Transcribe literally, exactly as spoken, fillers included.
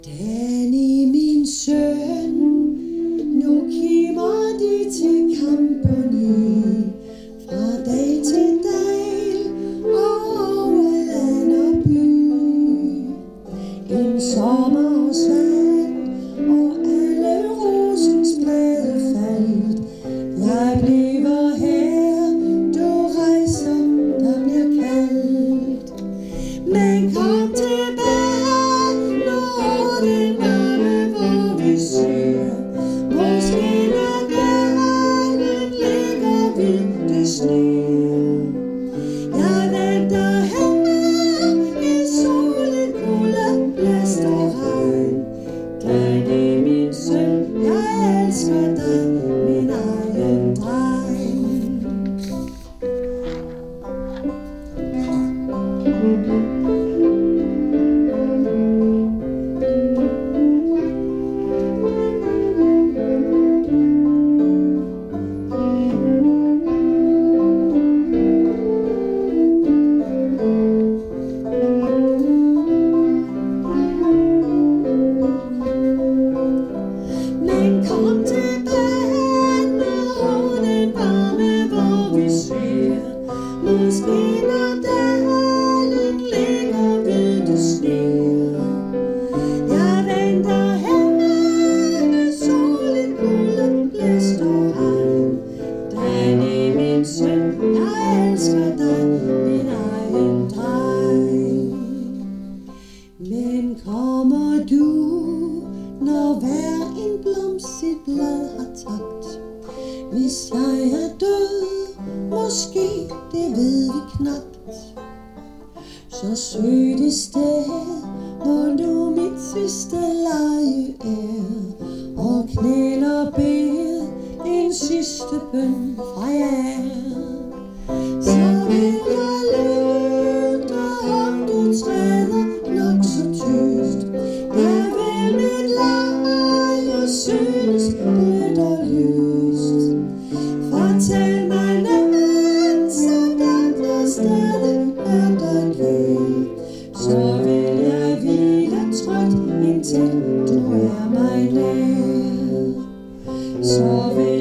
Danny, min søn, nu kommer de til kampeni, fra dag til dag, over land og by. En sommersvand, og alle rosens blade faldt. Jeg bliver her, du rejser, der bliver kaldt. Men kom tilbage, når den varme, hvor vi ser. Måske når dagen ligger hvidt det sne. Jeg venter henne i solen, kulde, blæst og regn. Danny, min søn, jeg elsker dig, min egen dreng. Men kom tilbage, når den varme, hvor vi ser. Måske når dalen ligger ved det sne. Jeg venter henne i solen, kulde, blæst og regn. Danny, min søn, jeg elsker dig, min egen dreng. Men kommer du, når hver en blomst sit blad har tabt? Hvis jeg er død, måske, det ved vi knapt. Så søg det sted, hvor nu mit sidste leje er, og knæl og bed en sidste bøn fra jer. Så vil jeg lytte, om du træder nok så tyst. Jeg vil mit leje synes blødt og lyst. Fortæl mig noget, så der stadig er der løb. Så vil jeg hvile trygt, indtil du er mig nær. Så vil